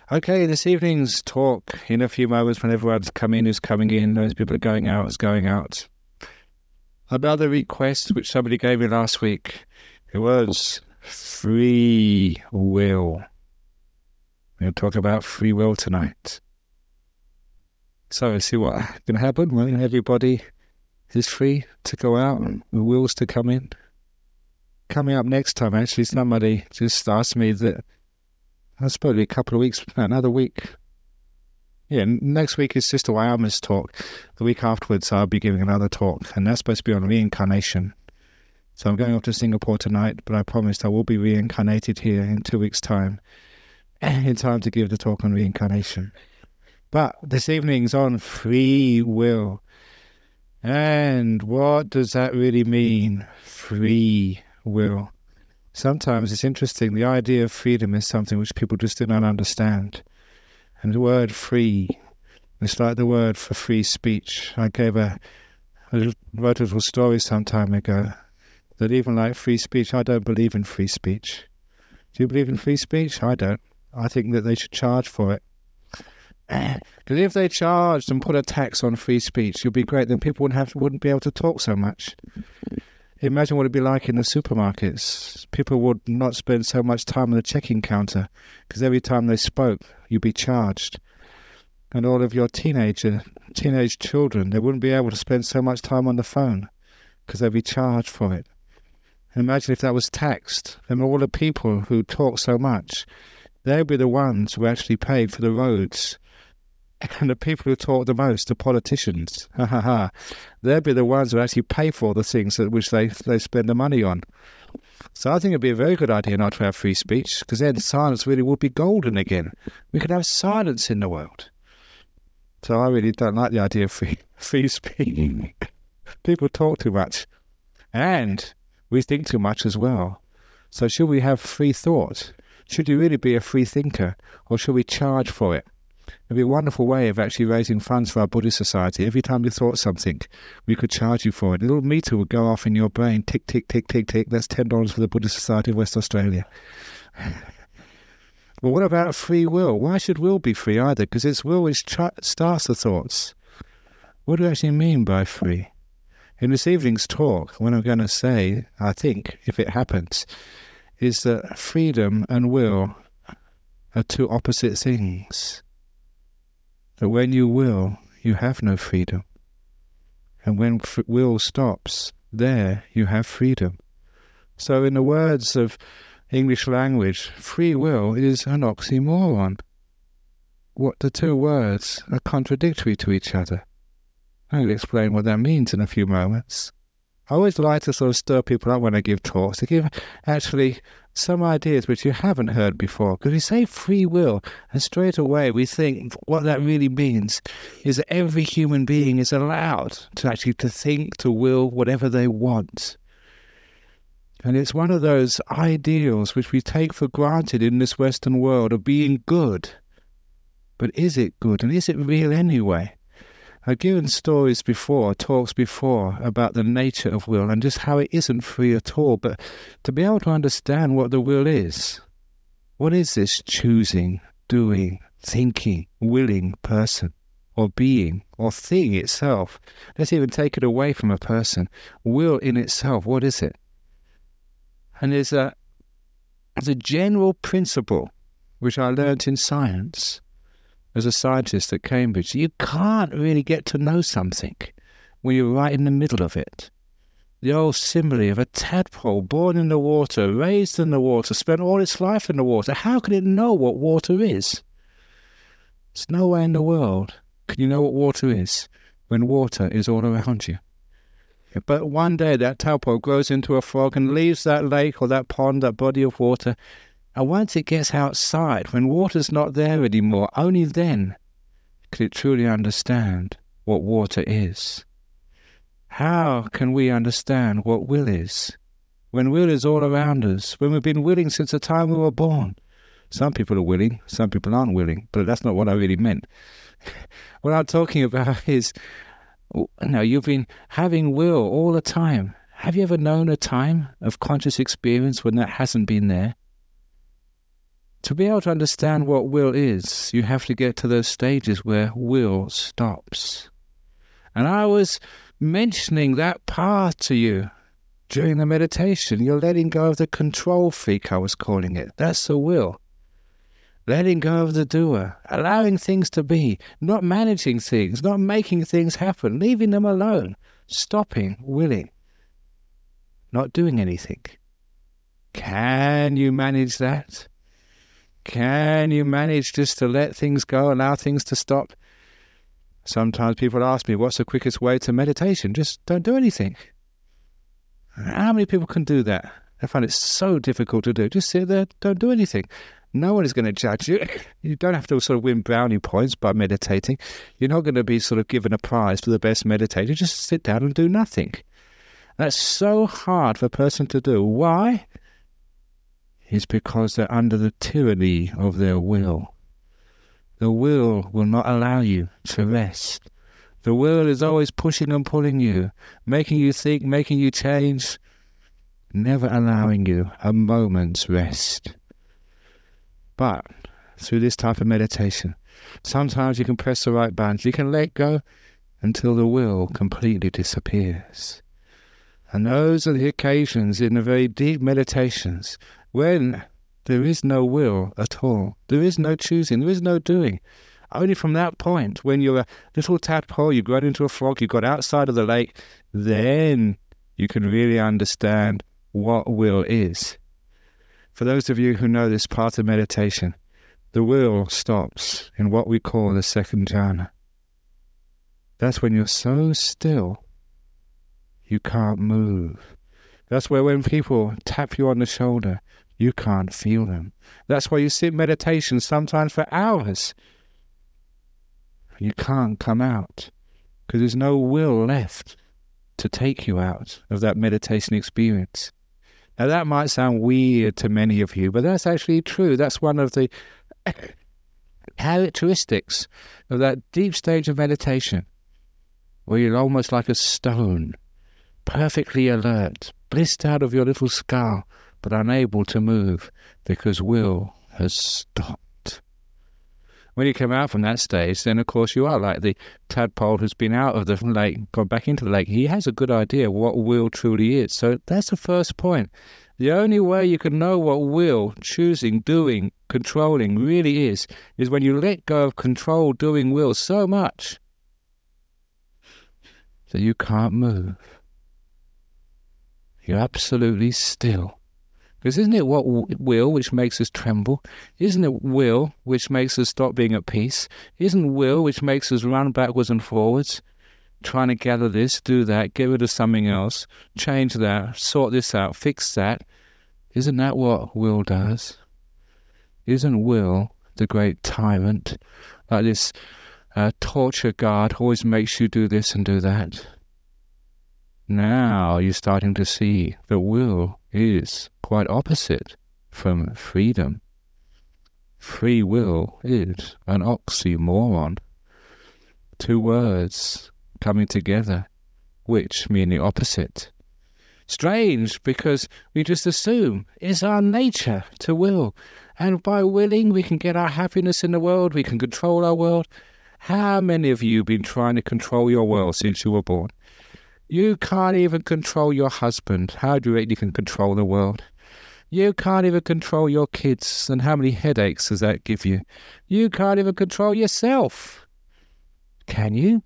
Okay, this evening's talk in a few moments when everyone's coming in, who's coming in, those people are going out, is going out. Another request which somebody gave me last week, it was free will. We'll talk about free will tonight. So see what's going to happen when everybody is free to go out and the wills to come in. Coming up next time, actually, somebody just asked me that that's probably a couple of weeks, another week. Yeah, next week is Sister Wyama's talk. The week afterwards, I'll be giving another talk, and that's supposed to be on reincarnation. So I'm going off to Singapore tonight, but I promised I will be reincarnated here in 2 weeks' time, in time to give the talk on reincarnation. But this evening's on free will. And what does that really mean, free will? Sometimes it's interesting, the idea of freedom is something which people just do not understand. And the word free, it's like the word for free speech. I wrote a little story some time ago, that even like free speech, I don't believe in free speech. Do you believe in free speech? I don't. I think that they should charge for it. Because if they charged and put a tax on free speech, it'd be great, then people wouldn't be able to talk so much. Imagine what it'd be like in the supermarkets. People would not spend so much time on the checking counter because every time they spoke, you'd be charged. And all of your teenage children, they wouldn't be able to spend so much time on the phone because they'd be charged for it. And imagine if that was taxed, then all the people who talk so much, they'd be the ones who actually paid for the roads. And the people who talk the most, the politicians, they'd be the ones who actually pay for the things which they spend the money on. So I think it'd be a very good idea not to have free speech, because then silence really would be golden again. We could have silence in the world. So I really don't like the idea of free speech. People talk too much. And we think too much as well. So should we have free thought? Should you really be a free thinker, or should we charge for it? It'd be a wonderful way of actually raising funds for our Buddhist society. Every time you thought something, we could charge you for it. A little meter would go off in your brain. Tick, tick, tick, tick, tick. That's $10 for the Buddhist Society of West Australia. Well, what about free will? Why should will be free either? Because it's will which starts the thoughts. What do I actually mean by free? In this evening's talk, what I'm going to say, I think, if it happens, is that freedom and will are two opposite things. That when you will, you have no freedom. And when will stops, there you have freedom. So in the words of English language, free will is an oxymoron. What the two words are contradictory to each other. I'll explain what that means in a few moments. I always like to sort of stir people up when I give talks, to give actually some ideas which you haven't heard before. Because we say free will, and straight away we think what that really means is that every human being is allowed to think, to will whatever they want. And it's one of those ideals which we take for granted in this Western world of being good. But is it good? And is it real anyway? I've given talks before about the nature of will and just how it isn't free at all. But to be able to understand what the will is, what is this choosing, doing, thinking, willing person, or being, or thing itself? Let's even take it away from a person. Will in itself, what is it? And there's a general principle which I learnt in science as a scientist at Cambridge. You can't really get to know something when you're right in the middle of it. The old simile of a tadpole born in the water, raised in the water, spent all its life in the water. How can it know what water is? There's no way in the world can you know what water is when water is all around you. But one day that tadpole grows into a frog and leaves that lake or that pond, that body of water. And once it gets outside, when water's not there anymore, only then can it truly understand what water is. How can we understand what will is? When will is all around us, when we've been willing since the time we were born. Some people are willing, some people aren't willing, but that's not what I really meant. What I'm talking about is, you've been having will all the time. Have you ever known a time of conscious experience when that hasn't been there? To be able to understand what will is, you have to get to those stages where will stops. And I was mentioning that path to you during the meditation. You're letting go of the control freak, I was calling it. That's the will. Letting go of the doer, allowing things to be, not managing things, not making things happen, leaving them alone, stopping, willing, not doing anything. Can you manage that? Can you manage just to let things go, allow things to stop? Sometimes people ask me, what's the quickest way to meditation? Just don't do anything. How many people can do that? I find it so difficult to do. Just sit there, don't do anything. No one is going to judge you. You don't have to sort of win brownie points by meditating. You're not going to be sort of given a prize for the best meditator. Just sit down and do nothing. That's so hard for a person to do. Why? It's because they're under the tyranny of their will. The will not allow you to rest. The will is always pushing and pulling you, making you think, making you change, never allowing you a moment's rest. But through this type of meditation, sometimes you can press the right buttons. You can let go until the will completely disappears. And those are the occasions in the very deep meditations when there is no will at all. There is no choosing. There is no doing. Only from that point, when you're a little tadpole, you've grown into a frog, you got outside of the lake, then you can really understand what will is. For those of you who know this part of meditation, the will stops in what we call the second jhana. That's when you're so still, you can't move. That's where when people tap you on the shoulder, you can't feel them. That's why you sit in meditation sometimes for hours. You can't come out because there's no will left to take you out of that meditation experience. Now that might sound weird to many of you, but that's actually true. That's one of the characteristics of that deep stage of meditation, where you're almost like a stone, perfectly alert, blissed out of your little skull, but unable to move because will has stopped. When you come out from that stage, then of course you are like the tadpole who's been out of the lake, gone back into the lake. He has a good idea what will truly is. So that's the first point. The only way you can know what will, choosing, doing, controlling really is when you let go of control, doing, will so much that you can't move. You're absolutely still. Because isn't it what will which makes us tremble? Isn't it will which makes us stop being at peace? Isn't will which makes us run backwards and forwards, trying to gather this, do that, get rid of something else, change that, sort this out, fix that? Isn't that what will does? Isn't will the great tyrant, like this torture guard, always makes you do this and do that? Now you're starting to see that will is quite opposite from freedom. Free will is an oxymoron. Two words coming together, which mean the opposite. Strange, because we just assume it's our nature to will. And by willing, we can get our happiness in the world, we can control our world. How many of you have been trying to control your world since you were born? You can't even control your husband. How do you reckon you can control the world? You can't even control your kids, and how many headaches does that give you? You can't even control yourself. Can you?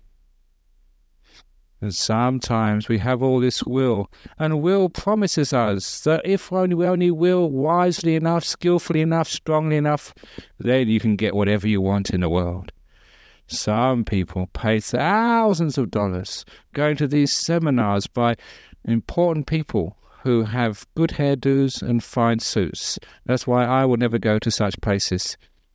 And sometimes we have all this will, and will promises us that if we only will wisely enough, skillfully enough, strongly enough, then you can get whatever you want in the world. Some people pay thousands of dollars going to these seminars by important people who have good hairdos and fine suits. That's why I will never go to such places.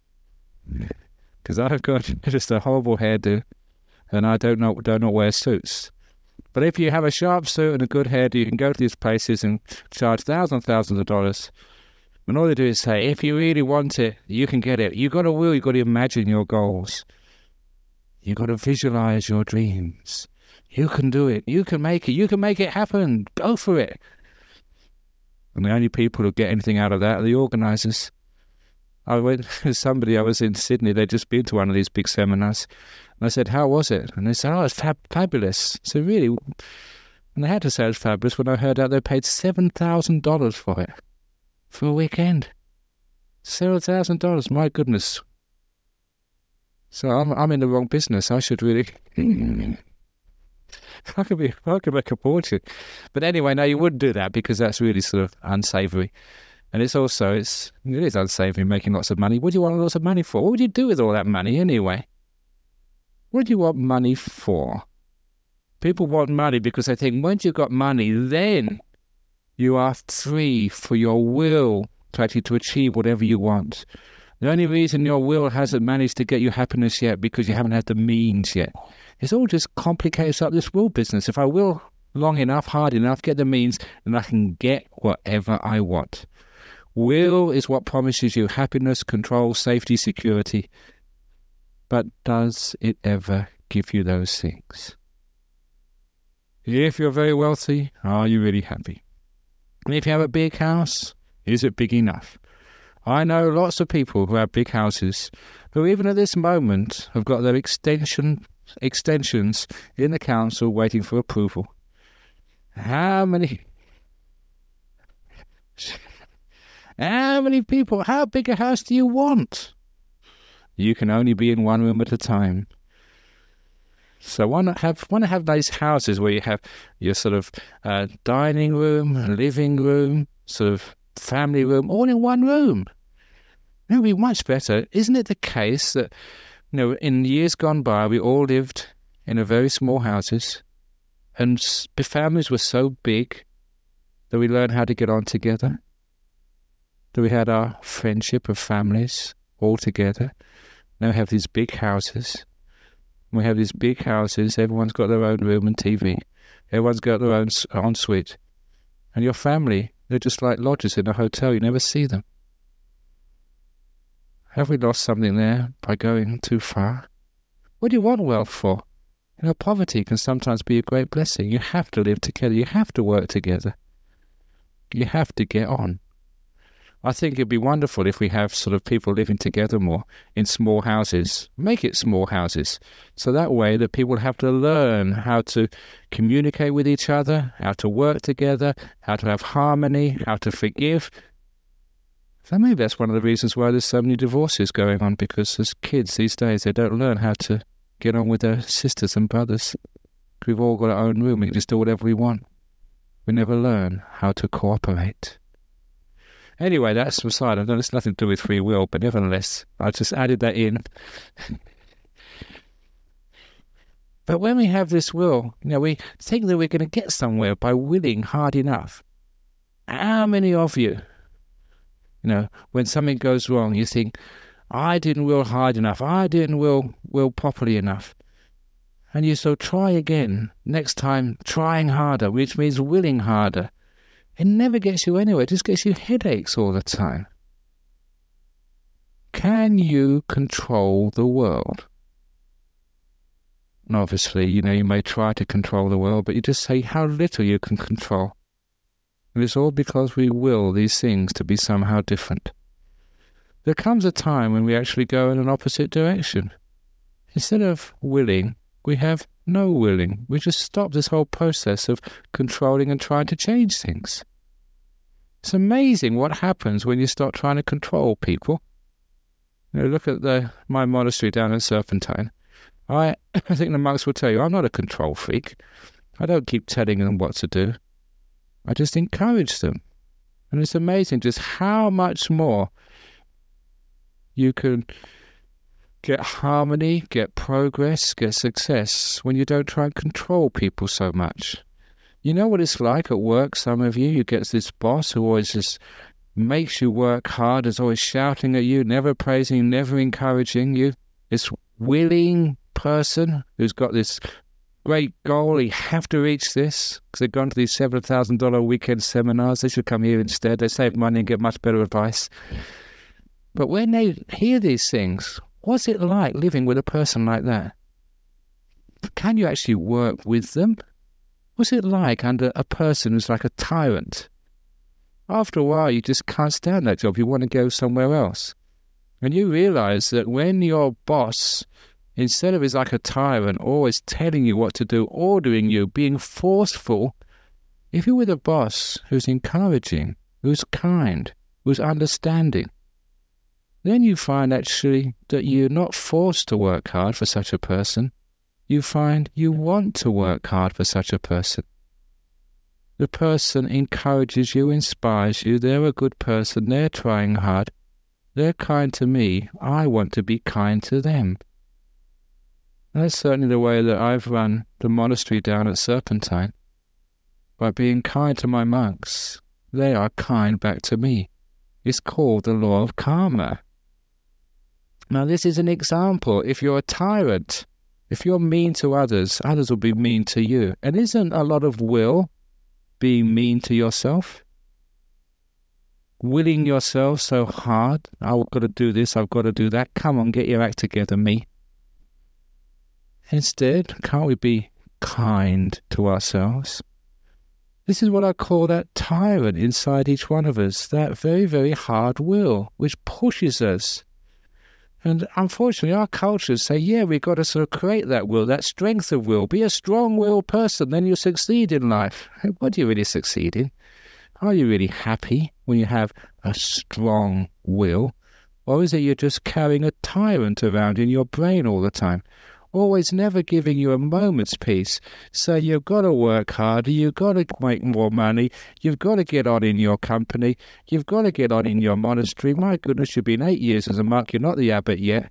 Because I've got just a horrible hairdo and I don't not wear suits. But if you have a sharp suit and a good hairdo, you can go to these places and charge thousands of dollars. And all they do is say, if you really want it, you can get it. You've got to will, you've got to imagine your goals. You've got to visualize your dreams. You can do it. You can make it. You can make it happen. Go for it. And the only people who get anything out of that are the organizers. I went with somebody, I was in Sydney, they'd just been to one of these big seminars. And I said, how was it? And they said, oh, it's fabulous. So really, and I had to say it was fabulous when I heard out they paid $7,000 for it, for a weekend. $7,000, my goodness. So I'm in the wrong business. I should really... I could make a fortune. But anyway, no, you wouldn't do that because that's really sort of unsavoury. And it is unsavoury making lots of money. What do you want lots of money for? What would you do with all that money anyway? What do you want money for? People want money because they think once you've got money, then you are free for your will to achieve whatever you want. The only reason your will hasn't managed to get you happiness yet because you haven't had the means yet. It's all just complicates up this will business. If I will long enough, hard enough, get the means, then I can get whatever I want. Will is what promises you happiness, control, safety, security. But does it ever give you those things? If you're very wealthy, are you really happy? And if you have a big house, is it big enough? I know lots of people who have big houses who even at this moment have got their extensions in the council waiting for approval. How many people, how big a house do you want? You can only be in one room at a time. So why not have nice houses where you have your sort of dining room, living room, sort of family room, all in one room? It would be much better. Isn't it the case that, in years gone by, we all lived in a very small houses, and the families were so big that we learned how to get on together, that we had our friendship of families all together. Now we have these big houses. We have these big houses, everyone's got their own room and TV. Everyone's got their own ensuite. And your family, they're just like lodgers in a hotel, you never see them. Have we lost something there by going too far? What do you want wealth for? Poverty can sometimes be a great blessing. You have to live together. You have to work together. You have to get on. I think it'd be wonderful if we have sort of people living together more in small houses. Make it small houses. So that way that people have to learn how to communicate with each other, how to work together, how to have harmony, how to forgive. So maybe that's one of the reasons why there's so many divorces going on, because as kids these days, they don't learn how to get on with their sisters and brothers. We've all got our own room. We can just do whatever we want. We never learn how to cooperate. Anyway, that's aside. I know it's nothing to do with free will, but nevertheless, I just added that in. But when we have this will, we think that we're going to get somewhere by willing hard enough. How many of you, when something goes wrong, you think, I didn't will hard enough, I didn't will properly enough. And you so try again, next time trying harder, which means willing harder. It never gets you anywhere, it just gets you headaches all the time. Can you control the world? And obviously, you may try to control the world, but you just say how little you can control. And it's all because we will these things to be somehow different. There comes a time when we actually go in an opposite direction. Instead of willing, we have no willing. We just stop this whole process of controlling and trying to change things. It's amazing what happens when you start trying to control people. Look at my monastery down in Serpentine. I think the monks will tell you, I'm not a control freak. I don't keep telling them what to do. I just encourage them. And it's amazing just how much more you can get harmony, get progress, get success when you don't try and control people so much. You know what it's like at work, some of you get this boss who always just makes you work hard, is always shouting at you, never praising, never encouraging you. This willing person who's got this great goal, you have to reach this, because they've gone to these $7,000 weekend seminars. They should come here instead. They save money and get much better advice. But when they hear these things, what's it like living with a person like that? Can you actually work with them? What's it like under a person who's like a tyrant? After a while, you just can't stand that job. You want to go somewhere else. And you realize that when your boss, instead of is like a tyrant, always telling you what to do, ordering you, being forceful, if you're with a boss who's encouraging, who's kind, who's understanding, then you find actually that you're not forced to work hard for such a person. You find you want to work hard for such a person. The person encourages you, inspires you, they're a good person, they're trying hard, they're kind to me, I want to be kind to them. And that's certainly the way that I've run the monastery down at Serpentine. By being kind to my monks, they are kind back to me. It's called the law of karma. Now this is an example. If you're a tyrant, if you're mean to others, others will be mean to you. And isn't a lot of will being mean to yourself? Willing yourself so hard, I've got to do this, I've got to do that, come on, get your act together, me. Instead, can't we be kind to ourselves? This is what I call that tyrant inside each one of us, that very, very hard will, which pushes us. And unfortunately, our cultures say, yeah, we've got to sort of create that will, that strength of will. Be a strong-willed person, then you'll succeed in life. What do you really succeed in? Are you really happy when you have a strong will? Or is it you're just carrying a tyrant around in your brain all the time? Always never giving you a moment's peace. So you've got to work harder, you've got to make more money, you've got to get on in your company, you've got to get on in your monastery. My goodness, you've been 8 years as a monk, you're not the abbot yet.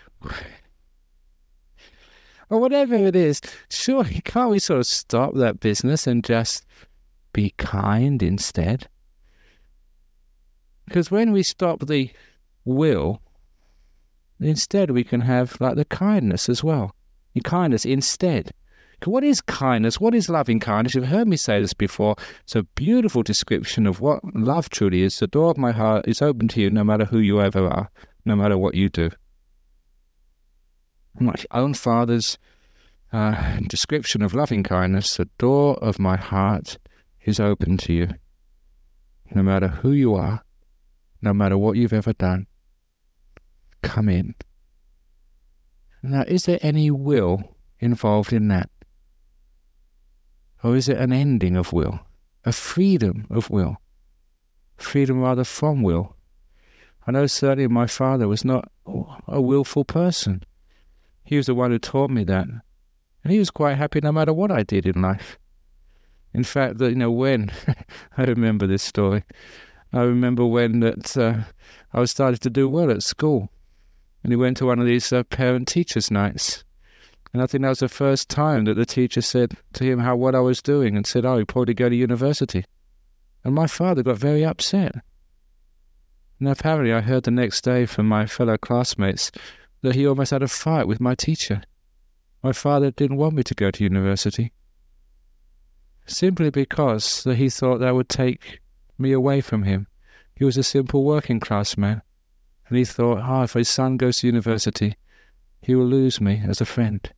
Or whatever it is, surely can't we sort of stop that business and just be kind instead? Because when we stop the will, instead we can have like the kindness as well. The kindness instead. What is kindness? What is loving kindness? You've heard me say this before. It's a beautiful description of what love truly is. The door of my heart is open to you no matter who you ever are, no matter what you do. My own father's description of loving kindness, the door of my heart is open to you, no matter who you are, no matter what you've ever done. Come in. Now, is there any will involved in that? Or is it an ending of will? A freedom of will? Freedom rather from will? I know certainly my father was not a willful person. He was the one who taught me that. And he was quite happy no matter what I did in life. In fact, when, I remember this story, I remember when I was starting to do well at school. And he went to one of these parent-teachers' nights. And I think that was the first time that the teacher said to him what I was doing and said, oh, you probably go to university. And my father got very upset. And apparently I heard the next day from my fellow classmates that he almost had a fight with my teacher. My father didn't want me to go to university. Simply because that he thought that would take me away from him. He was a simple working class man. And he thought, if his son goes to university, he will lose me as a friend.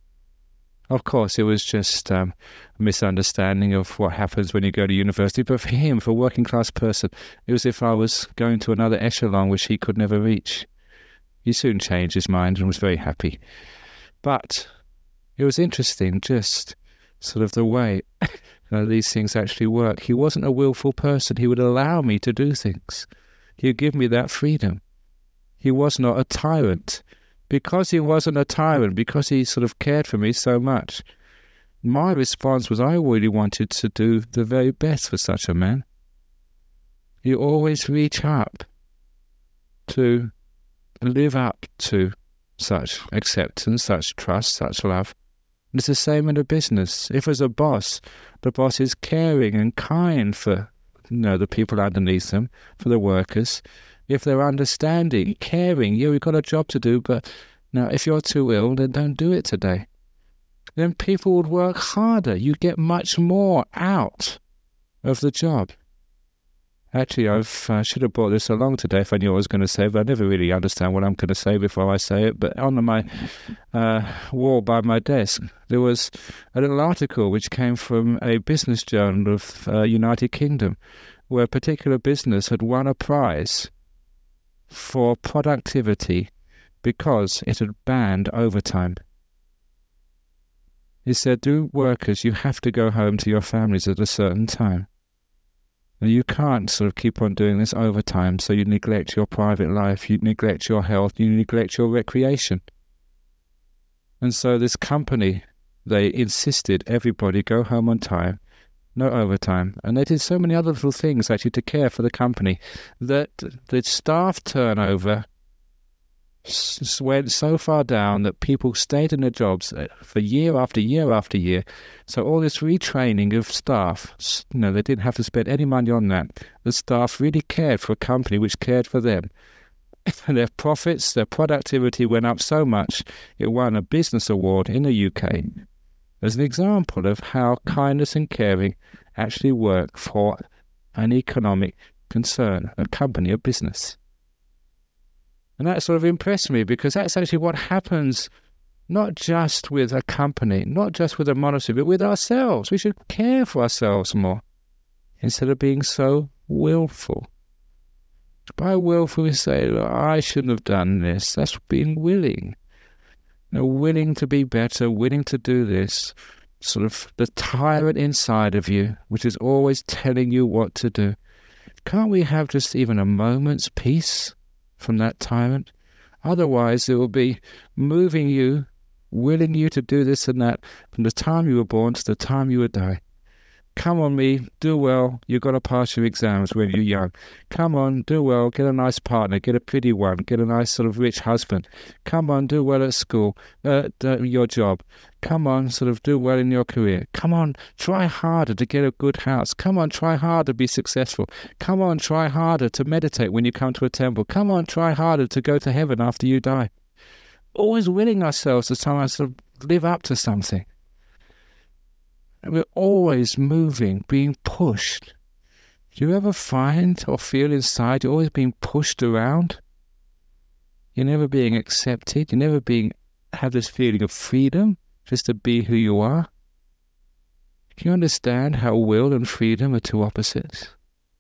Of course, it was just a misunderstanding of what happens when you go to university. But for him, for a working class person, it was as if I was going to another echelon which he could never reach. He soon changed his mind and was very happy. But it was interesting, just sort of the way these things actually work. He wasn't a willful person. He would allow me to do things. He would give me that freedom. He was not a tyrant. Because he wasn't a tyrant, because he sort of cared for me so much, my response was I really wanted to do the very best for such a man. You always reach up to live up to such acceptance, such trust, such love. And it's the same in a business. If as a boss, the boss is caring and kind for the people underneath them, for the workers. If they're understanding, caring, we've got a job to do, but now if you're too ill, then don't do it today. Then people would work harder. You get much more out of the job. Actually, I should have brought this along today if I knew what I was going to say, but I never really understand what I'm going to say before I say it. But on my wall by my desk, there was a little article which came from a business journal of United Kingdom, where a particular business had won a prize for productivity because it had banned overtime. He said, "Do workers, you have to go home to your families at a certain time. And you can't sort of keep on doing this overtime, so you neglect your private life, you neglect your health, you neglect your recreation." And so this company, they insisted everybody go home on time, no overtime. And they did so many other little things actually to care for the company that the staff turnover went so far down that people stayed in their jobs for year after year after year. So all this retraining of staff, they didn't have to spend any money on that. The staff really cared for a company which cared for them. And their profits, their productivity went up so much, it won a business award in the UK as an example of how kindness and caring actually work for an economic concern, a company, a business. And that sort of impressed me, because that's actually what happens not just with a company, not just with a monastery, but with ourselves. We should care for ourselves more instead of being so willful. By willful, we say, "I shouldn't have done this." That's being willing. Willing to be better, willing to do this. Sort of the tyrant inside of you, which is always telling you what to do. Can't we have just even a moment's peace from that tyrant? Otherwise, it will be moving you, willing you to do this and that from the time you were born to the time you would die. Come on, me, do well. You've got to pass your exams when you're young. Come on, do well. Get a nice partner. Get a pretty one. Get a nice sort of rich husband. Come on, do well at school, your job. Come on, sort of do well in your career. Come on, try harder to get a good house. Come on, try harder to be successful. Come on, try harder to meditate when you come to a temple. Come on, try harder to go to heaven after you die. Always willing ourselves to sometimes sort of live up to something. And we're always moving, being pushed. Do you ever find or feel inside you're always being pushed around? You're never being accepted. You're never have this feeling of freedom just to be who you are. Can you understand how will and freedom are two opposites?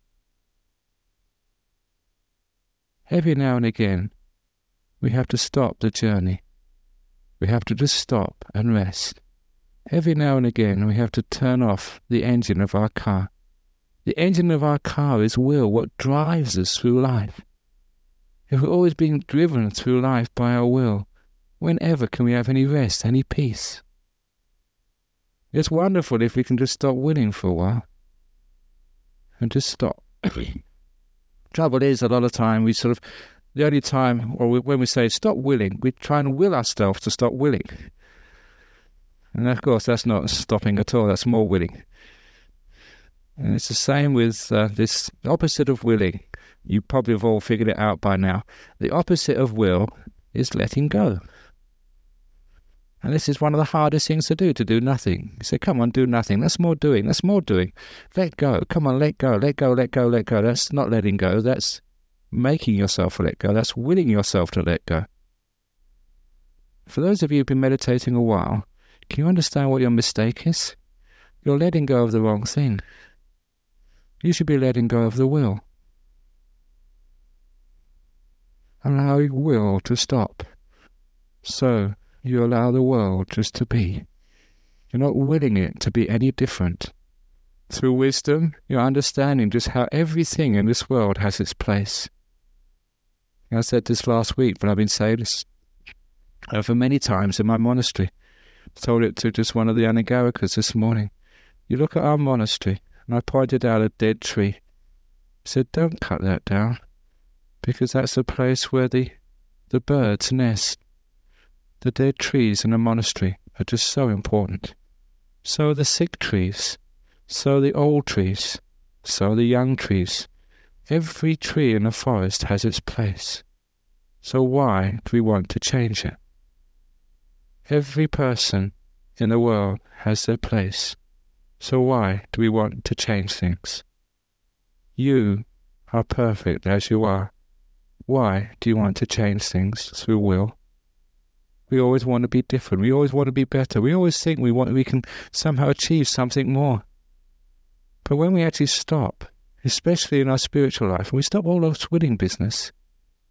Every now and again, we have to stop the journey. We have to just stop and rest. Every now and again, we have to turn off the engine of our car. The engine of our car is will, what drives us through life. If we're always being driven through life by our will, whenever can we have any rest, any peace? It's wonderful if we can just stop willing for a while and just stop. Trouble is, a lot of time the only time, when we say stop willing, we try and will ourselves to stop willing. And of course, that's not stopping at all, that's more willing. And it's the same with this opposite of willing. You probably have all figured it out by now. The opposite of will is letting go. And this is one of the hardest things to do nothing. You say, come on, do nothing. That's more doing. Let go. Come on, let go. That's not letting go. That's making yourself let go. That's willing yourself to let go. For those of you who've been meditating a while, can you understand what your mistake is? You're letting go of the wrong thing. You should be letting go of the will. Allow your will to stop. So you allow the world just to be. You're not willing it to be any different. Through wisdom, you're understanding just how everything in this world has its place. I said this last week, but I've been saying this for many times in my monastery. I told it to just one of the Anagarikas this morning. You look at our monastery, and I pointed out a dead tree. I said, don't cut that down, because that's the place where the birds nest. The dead trees in a monastery are just so important. So are the sick trees, so are the old trees, so are the young trees. Every tree in a forest has its place. So why do we want to change it? Every person in the world has their place. So why do we want to change things? You are perfect as you are. Why do you want to change things through will? We always want to be different. We always want to be better. We always think we can somehow achieve something more. But when we actually stop, especially in our spiritual life, and we stop all this winning business,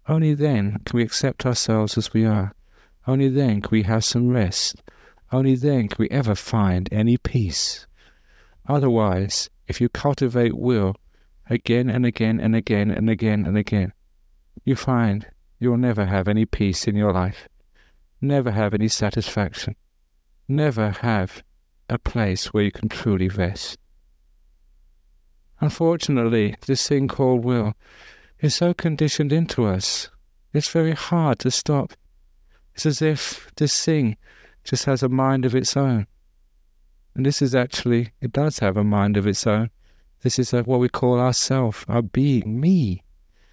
Only then can we accept ourselves as we are. Only then can we have some rest. Only then can we ever find any peace. Otherwise, if you cultivate will again and again and again and again and again, you find you'll never have any peace in your life, never have any satisfaction, never have a place where you can truly rest. Unfortunately, this thing called will is so conditioned into us, it's very hard to stop. It's as if this thing just has a mind of its own. And this is actually, it does have a mind of its own. This is what we call ourself, our being, me.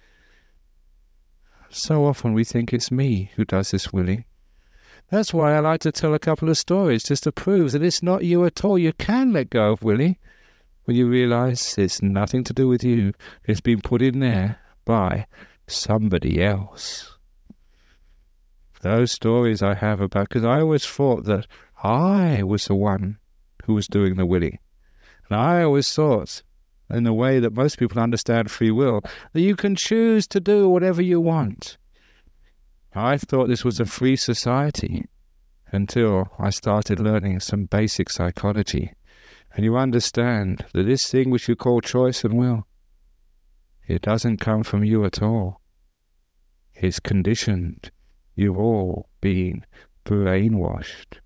So often we think it's me who does this willing. That's why I like to tell a couple of stories, just to prove that it's not you at all. You can let go of willing when you realize it's nothing to do with you. It's been put in there by somebody else. Those stories I have about, because I always thought that I was the one who was doing the willing. And I always thought, in the way that most people understand free will, that you can choose to do whatever you want. I thought this was a free society until I started learning some basic psychology. And you understand that this thing which you call choice and will, it doesn't come from you at all. It's conditioned. You've all been brainwashed.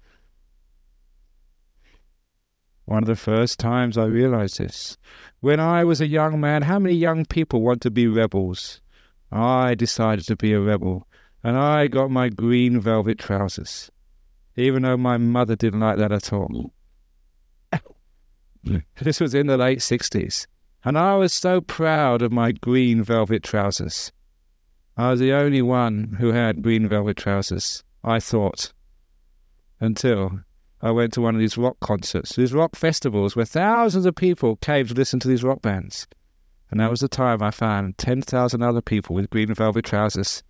One of the first times I realized this, when I was a young man, how many young people want to be rebels? I decided to be a rebel, and I got my green velvet trousers, even though my mother didn't like that at all. This was in the late 60s, and I was so proud of my green velvet trousers. I was the only one who had green velvet trousers, I thought, until I went to one of these rock concerts, these rock festivals where thousands of people came to listen to these rock bands. And that was the time I found 10,000 other people with green velvet trousers.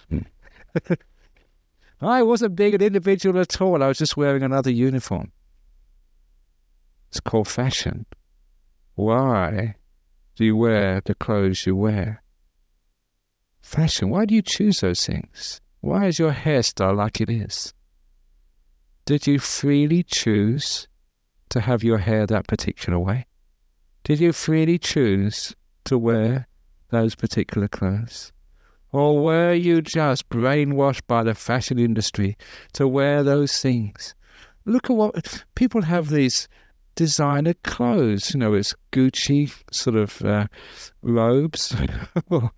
I wasn't being an individual at all. I was just wearing another uniform. It's called fashion. Why do you wear the clothes you wear? Fashion. Why do you choose those things? Why is your hairstyle like it is? Did you freely choose to have your hair that particular way? Did you freely choose to wear those particular clothes? Or were you just brainwashed by the fashion industry to wear those things? Look at what people have, these designer clothes. It's Gucci sort of robes or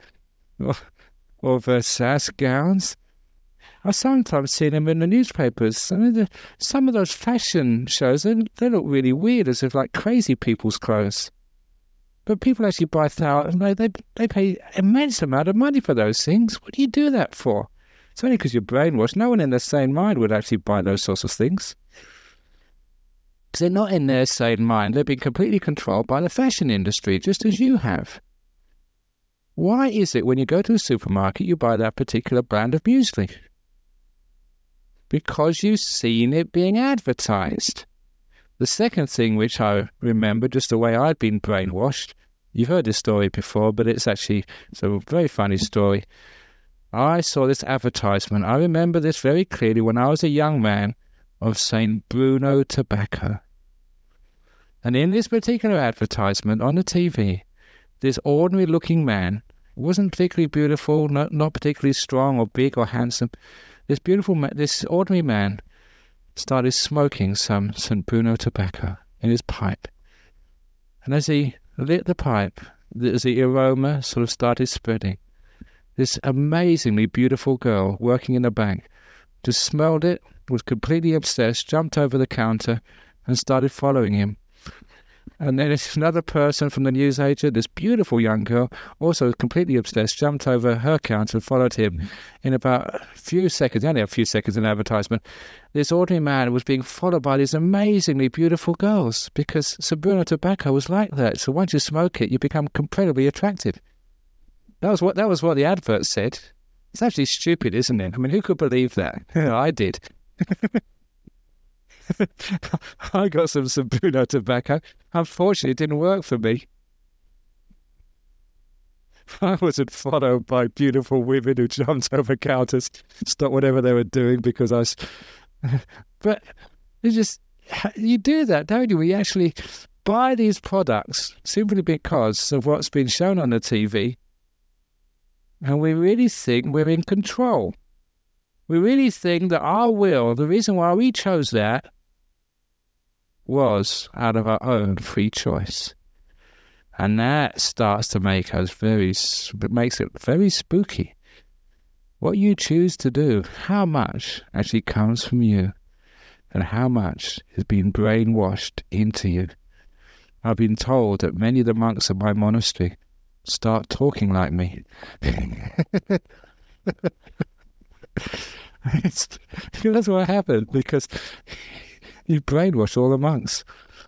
Versace gowns. I sometimes see them in the newspapers. I mean, some of those fashion shows, they look really weird, as if like crazy people's clothes. But people actually buy thousands. They pay immense amount of money for those things. What do you do that for? It's only because you're brainwashed. No one in their sane mind would actually buy those sorts of things. Because they're not in their sane mind. They've been completely controlled by the fashion industry, just as you have. Why is it when you go to a supermarket, you buy that particular brand of muesli? Because you've seen it being advertised. The second thing which I remember, just the way I'd been brainwashed, you've heard this story before, but it's a very funny story. I saw this advertisement. I remember this very clearly when I was a young man, of St. Bruno Tobacco. And in this particular advertisement on the TV, this ordinary looking man, wasn't particularly beautiful, not particularly strong or big or handsome. This ordinary man started smoking some St. Bruno tobacco in his pipe. And as he lit the pipe, as the aroma sort of started spreading, this amazingly beautiful girl working in the bank just smelled it, was completely obsessed, jumped over the counter and started following him. And then another person from the newsagent, this beautiful young girl, also completely obsessed, jumped over her counter and followed him. In about a few seconds, only a few seconds in advertisement, this ordinary man was being followed by these amazingly beautiful girls, because St. Bruno tobacco was like that. So once you smoke it, you become incredibly attractive. That was what the advert said. It's actually stupid, isn't it? I mean, who could believe that? I did. I got some St. Bruno tobacco. Unfortunately, it didn't work for me. I wasn't followed by beautiful women who jumped over counters, stopped whatever they were doing because I was. But it's just, you do that, don't you? We actually buy these products simply because of what's been shown on the TV, and we really think we're in control. We really think that our will, the reason why we chose that, was out of our own free choice. And that starts to make us makes it very spooky. What you choose to do, how much actually comes from you, and how much is being brainwashed into you. I've been told that many of the monks of my monastery start talking like me. That's what happened, because you brainwash all the monks.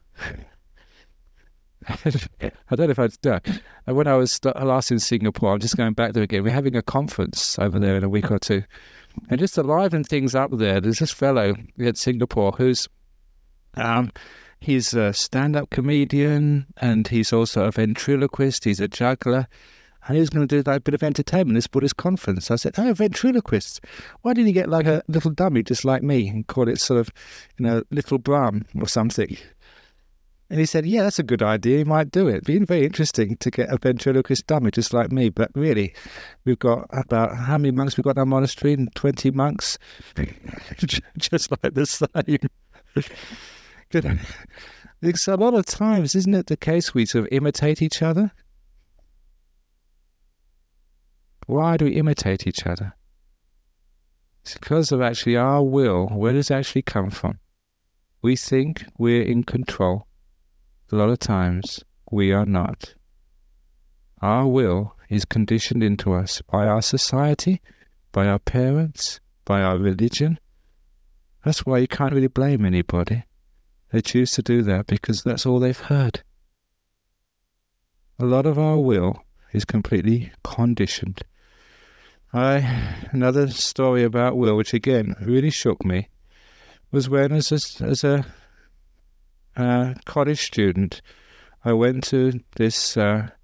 I don't know if I'd done. When I was last in Singapore, I'm just going back there again. We're having a conference over there in a week or two. And just to liven things up there, there's this fellow at Singapore who's, he's a stand-up comedian, and he's also a ventriloquist, he's a juggler. And he was going to do like a bit of entertainment, this Buddhist conference. I said, ventriloquist. Why didn't you get like a little dummy just like me and call it sort of, Little Brahm or something? And he said, yeah, that's a good idea. You might do it. It'd be very interesting to get a ventriloquist dummy just like me. But really, we've got about, how many monks we've got in our monastery? 20 monks. Just like the same. It's a lot of times, isn't it the case, we sort of imitate each other? Why do we imitate each other? It's because of actually our will. Where does it actually come from? We think we're in control. A lot of times, we are not. Our will is conditioned into us by our society, by our parents, by our religion. That's why you can't really blame anybody. They choose to do that because that's all they've heard. A lot of our will is completely conditioned. Another story about will, which again really shook me, was when as a college student, I went to this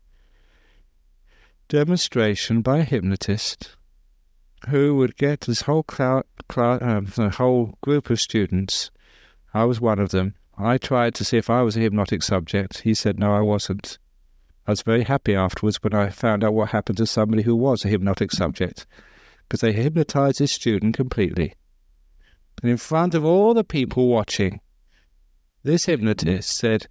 demonstration by a hypnotist who would get this whole the whole group of students. I was one of them. I tried to see if I was a hypnotic subject. He said no, I wasn't. I was very happy afterwards when I found out what happened to somebody who was a hypnotic subject, because they hypnotized this student completely. And in front of all the people watching, this hypnotist said,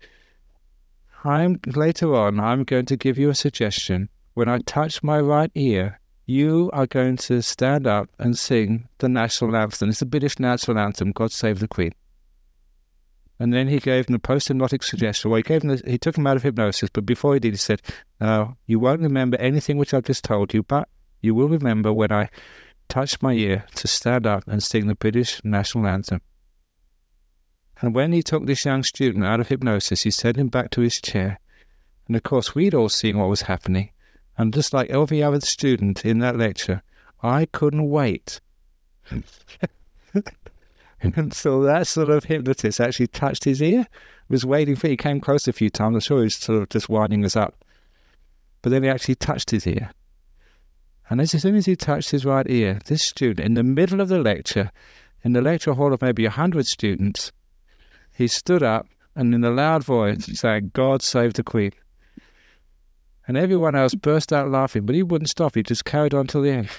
later on, I'm going to give you a suggestion. When I touch my right ear, you are going to stand up and sing the national anthem. It's the British national anthem, God Save the Queen. And then he gave them a post-hypnotic suggestion. Well, he took him out of hypnosis, but before he did, he said, "No, you won't remember anything which I've just told you, but you will remember when I touch my ear to stand up and sing the British national anthem." And when he took this young student out of hypnosis, he sent him back to his chair. And of course, we'd all seen what was happening. And just like every other student in that lecture, I couldn't wait until that sort of hypnotist actually touched his ear. Was waiting for it. He came close a few times. I'm sure he was sort of just winding us up. But then he actually touched his ear. And as soon as he touched his right ear, this student, in the middle of the lecture, in the lecture hall of maybe 100 students, he stood up and in a loud voice saying, "God Save the Queen." And everyone else burst out laughing, but he wouldn't stop. He just carried on till the end.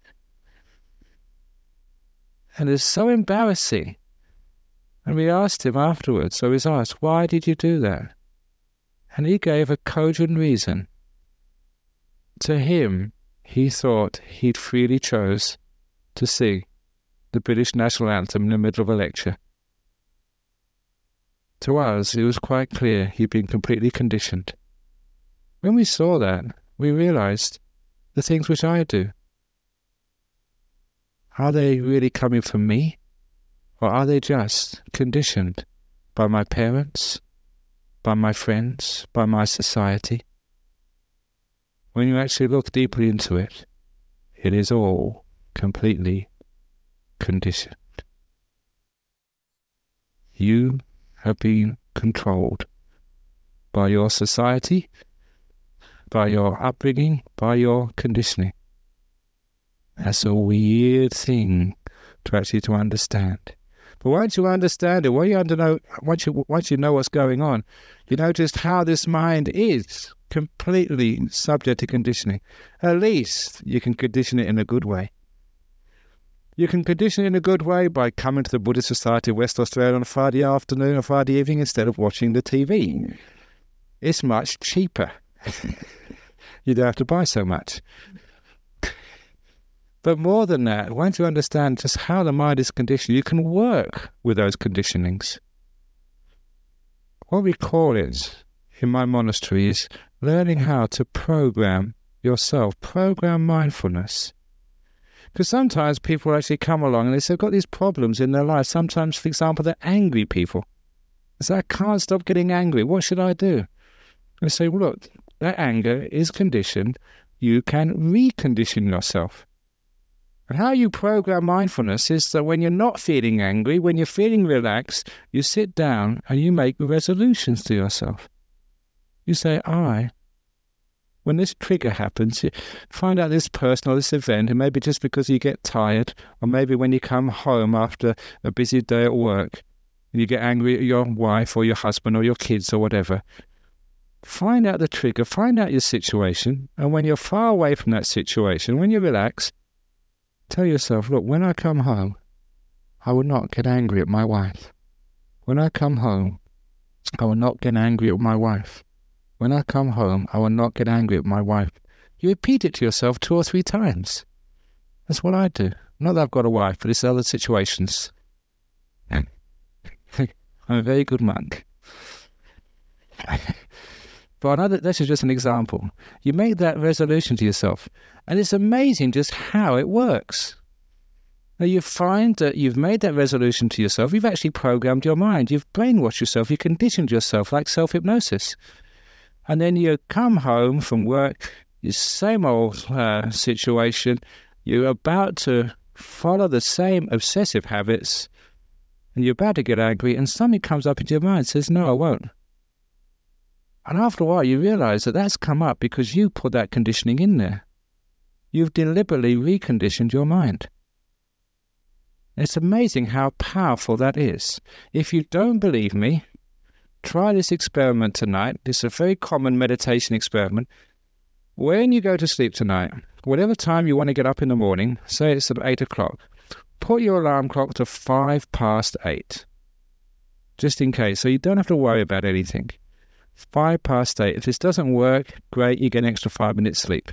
And it's so embarrassing. And we asked him afterwards, so he was asked, "Why did you do that?" And he gave a cogent reason. To him, he thought he'd freely chose to sing the British national anthem in the middle of a lecture. To us, it was quite clear he'd been completely conditioned. When we saw that, we realized the things which I do. Are they really coming from me? Or are they just conditioned by my parents, by my friends, by my society? When you actually look deeply into it, it is all completely conditioned. You have been controlled by your society, by your upbringing, by your conditioning. That's a weird thing to understand. But once you understand it, once you know what's going on, you know just how this mind is completely subject to conditioning. At least you can condition it in a good way. You can condition it in a good way by coming to the Buddhist Society of West Australia on a Friday afternoon or Friday evening instead of watching the TV. It's much cheaper. You don't have to buy so much. But more than that, once you understand just how the mind is conditioned, you can work with those conditionings. What we call it in my monastery is learning how to program yourself, program mindfulness. Because sometimes people actually come along and they say they've got these problems in their life. Sometimes, for example, they're angry people. They say, I can't stop getting angry. What should I do? And I say, well, look, that anger is conditioned. You can recondition yourself. And how you program mindfulness is that when you're not feeling angry, when you're feeling relaxed, you sit down and you make resolutions to yourself. You say, when this trigger happens, you find out this person or this event, and maybe just because you get tired, or maybe when you come home after a busy day at work, and you get angry at your wife or your husband or your kids or whatever, find out the trigger, find out your situation, and when you're far away from that situation, when you relax, tell yourself, look, when I come home, I will not get angry at my wife. When I come home, I will not get angry at my wife. When I come home, I will not get angry at my wife. You repeat it to yourself 2 or 3 times. That's what I do. Not that I've got a wife, but it's other situations. I'm a very good monk. But this is just an example. You make that resolution to yourself, and it's amazing just how it works. Now you find that you've made that resolution to yourself, you've actually programmed your mind, you've brainwashed yourself, you've conditioned yourself like self-hypnosis. And then you come home from work, the same old situation, you're about to follow the same obsessive habits, and you're about to get angry, and something comes up into your mind and says, no, I won't. And after a while, you realize that that's come up because you put that conditioning in there. You've deliberately reconditioned your mind. It's amazing how powerful that is. If you don't believe me, try this experiment tonight. This is a very common meditation experiment. When you go to sleep tonight, whatever time you want to get up in the morning, say it's at 8 o'clock, put your alarm clock to 8:05, just in case, so you don't have to worry about anything. 8:05. If this doesn't work, great, you get an extra 5 minutes sleep.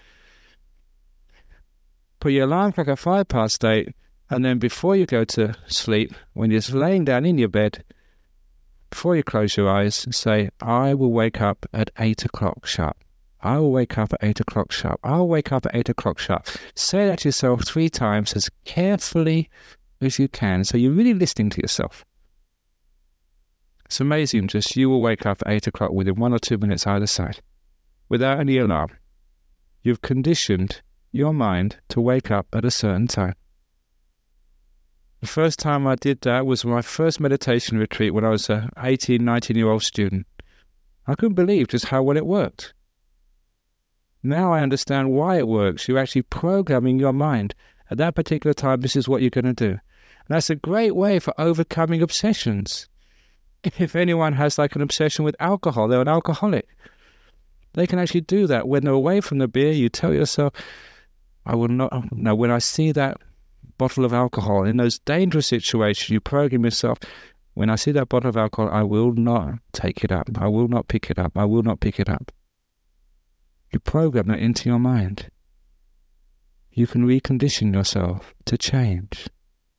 Put your alarm clock at 8:05, and then before you go to sleep, when you're just laying down in your bed, before you close your eyes, say, I will wake up at 8 o'clock sharp. I will wake up at 8 o'clock sharp. I will wake up at 8 o'clock sharp. Say that to yourself 3 times as carefully as you can, so you're really listening to yourself. It's amazing, just you will wake up at 8 o'clock within 1 or 2 minutes either side, without any alarm. You've conditioned your mind to wake up at a certain time. The first time I did that was my first meditation retreat when I was an 18, 19-year-old student. I couldn't believe just how well it worked. Now I understand why it works. You're actually programming your mind. At that particular time, this is what you're going to do. And that's a great way for overcoming obsessions. If anyone has like an obsession with alcohol, they're an alcoholic. They can actually do that. When they're away from the beer, you tell yourself, I will not. Now, when I see that bottle of alcohol, in those dangerous situations, you program yourself, when I see that bottle of alcohol, I will not take it up. I will not pick it up. I will not pick it up. You program that into your mind. You can recondition yourself to change.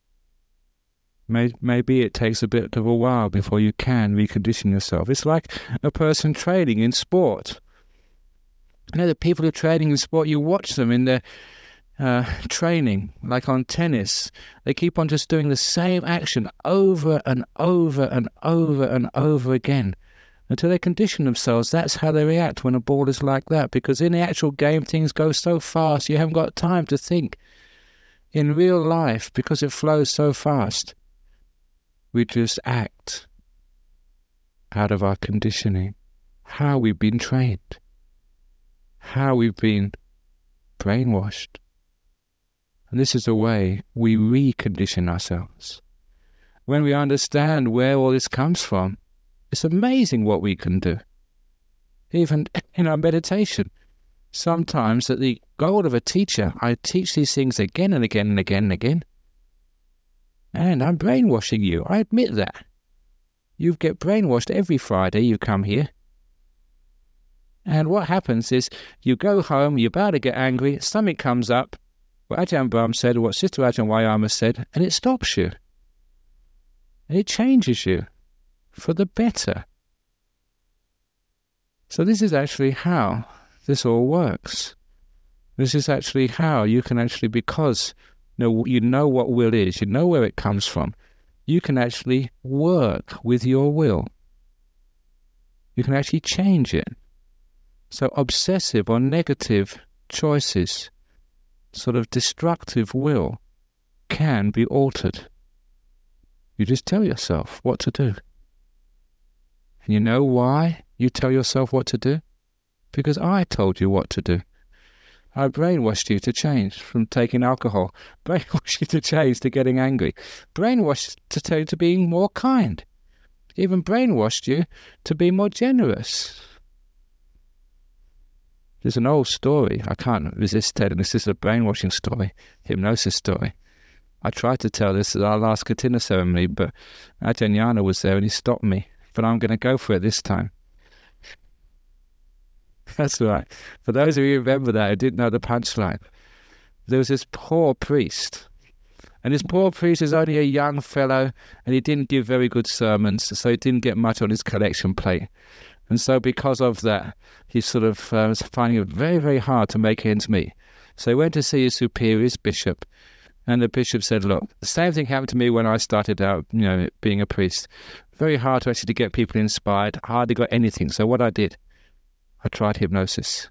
Maybe it takes a bit of a while before you can recondition yourself. It's like a person training in sport. You know, the people who are training in sport, you watch them in their training, like on tennis. They keep on just doing the same action over and over and over and over again until they condition themselves. That's how they react when a ball is like that, because in the actual game, things go so fast, you haven't got time to think. In real life, because it flows so fast, we just act out of our conditioning, how we've been trained. how we've been brainwashed. And this is the way we recondition ourselves. When we understand where all this comes from, it's amazing what we can do. Even in our meditation, sometimes at the goal of a teacher, I teach these things again and again and again and again. And I'm brainwashing you. I admit that. You get brainwashed every Friday you come here. And what happens is you go home, you're about to get angry, something comes up, what Ajahn Brahm said, or what Sister Ajahn Wayama said, and it stops you. And it changes you for the better. So this is actually how this all works. This is actually how you can actually, because you know what will is, you know where it comes from, you can actually work with your will. You can actually change it. So obsessive or negative choices, sort of destructive will, can be altered. You just tell yourself what to do. And you know why you tell yourself what to do? Because I told you what to do. I brainwashed you to change from taking alcohol. Brainwashed you to change to getting angry. Brainwashed to tell you to being more kind. Even brainwashed you to be more generous. There's an old story. I can't resist telling this. This is a brainwashing story, hypnosis story. I tried to tell this at our last Katina ceremony, but Ajahn Yana was there and he stopped me. But I'm going to go for it this time. That's right. For those of you who remember that, who didn't know the punchline, there was this poor priest. And this poor priest is only a young fellow, and he didn't give very good sermons, so he didn't get much on his collection plate. And so because of that, he sort of was finding it very, very hard to make ends meet. So he went to see his superior, his bishop, and the bishop said, look, the same thing happened to me when I started out, being a priest. Very hard to actually get people inspired, hardly got anything. So what I did, I tried hypnosis.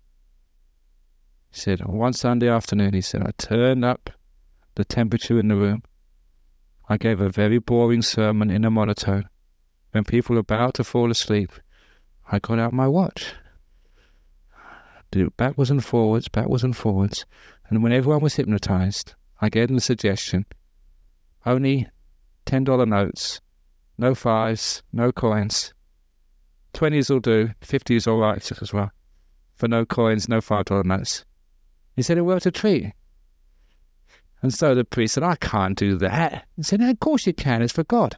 He said, one Sunday afternoon, he said, I turned up the temperature in the room. I gave a very boring sermon in a monotone. When people were about to fall asleep, I got out my watch. Did it backwards and forwards. And when everyone was hypnotized, I gave them the suggestion, only $10 notes, no fives, no coins. 20s will do, 50s all right as well. For no coins, no $5 notes. He said it worked a treat. And so the priest said, I can't do that. He said, no, of course you can, it's for God.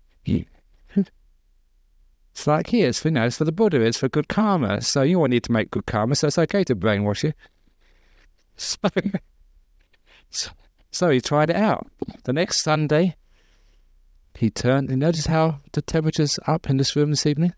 It's like here, it's for the Buddha, it's for good karma. So you all need to make good karma, so it's okay to brainwash you. So he tried it out. The next Sunday, he noticed how the temperature's up in this room this evening?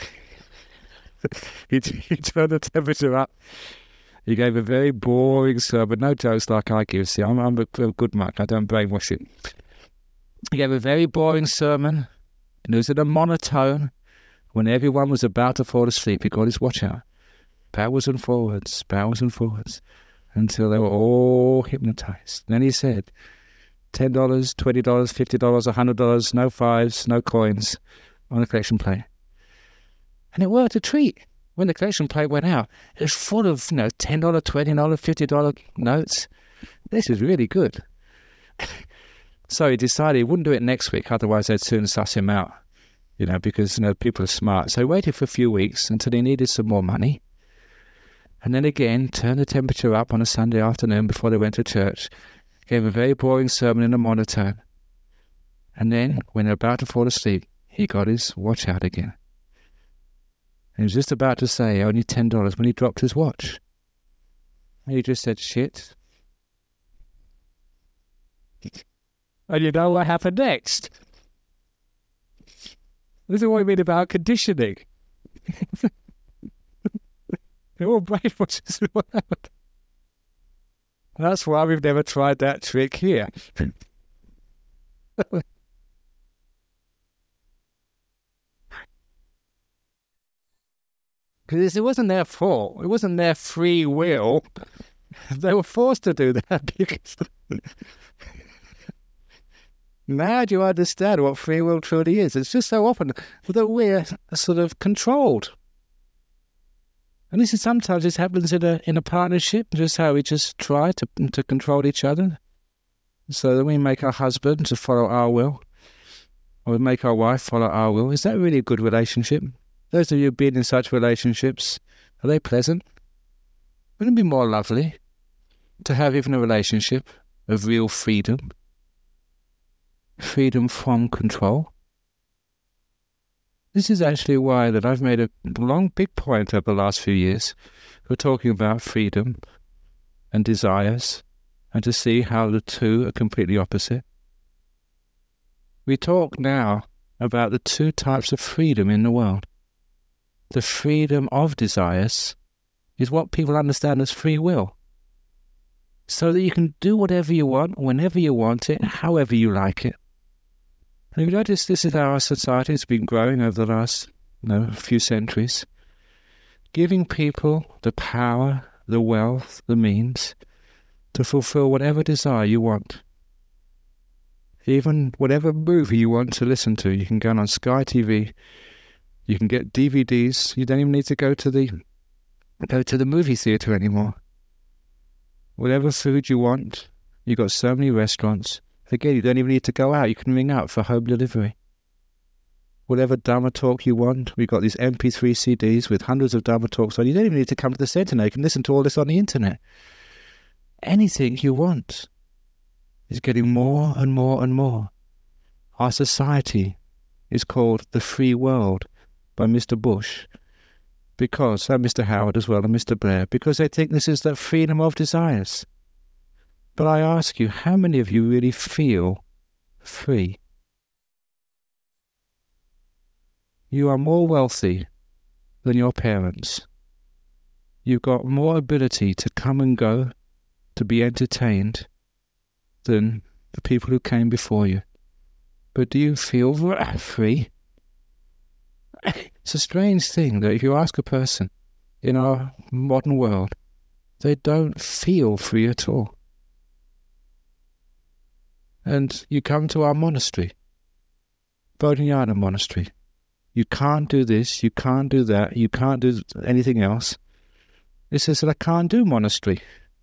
he turned the temperature up. He gave a very boring sermon, no jokes like I give. See, I'm a good monk, I don't brainwash it. He gave a very boring sermon, and it was in a monotone. When everyone was about to fall asleep, he got his watch out. Backwards and forwards, until they were all hypnotized. Then he said, $10, $20, $50, $100, no fives, no coins on the collection plate. And it worked a treat. When the collection plate went out, it was full of, $10, $20, $50 notes. This is really good. So he decided he wouldn't do it next week, otherwise they'd soon suss him out, because, people are smart. So he waited for a few weeks until he needed some more money. And then again, turned the temperature up on a Sunday afternoon before they went to church. Gave a very boring sermon in a monotone. And then, when they were about to fall asleep, he got his watch out again. And he was just about to say, only $10, when he dropped his watch. And he just said, shit. And you know what happened next? This is what I mean about conditioning. They're all brainwashes. That's why we've never tried that trick here. Because it wasn't their fault. It wasn't their free will. They were forced to do that. Because now do you understand what free will truly is? It's just so often that we're sort of controlled. And sometimes this happens in a partnership, just how we just try to control each other. So that we make our husband to follow our will, or we make our wife follow our will. Is that really a good relationship? Those of you who've been in such relationships, are they pleasant? Wouldn't it be more lovely to have even a relationship of real freedom? Freedom from control? This is actually why that I've made a big point over the last few years. We're talking about freedom and desires, and to see how the two are completely opposite. We talk now about the two types of freedom in the world. The freedom of desires is what people understand as free will. So that you can do whatever you want, whenever you want it, however you like it. And if you notice, this is how our society has been growing over the last few centuries. Giving people the power, the wealth, the means to fulfill whatever desire you want. Even whatever movie you want to listen to, you can go on Sky TV, you can get DVDs, you don't even need to go to the movie theatre anymore. Whatever food you want, you've got so many restaurants. Again, you don't even need to go out, you can ring up for home delivery. Whatever Dharma talk you want, we've got these MP3 CDs with hundreds of Dharma talks on. You don't even need to come to the centre now, you can listen to all this on the internet. Anything you want is getting more and more and more. Our society is called the free world by Mr. Bush, and Mr. Howard as well, and Mr. Blair, because they think this is the freedom of desires. But I ask you, how many of you really feel free? You are more wealthy than your parents. You've got more ability to come and go, to be entertained, than the people who came before you. But do you feel free? It's a strange thing that if you ask a person in our modern world, they don't feel free at all. And you come to our monastery, Bodhinyana Monastery. You can't do this, you can't do that, you can't do anything else. It says that I can't do monastery.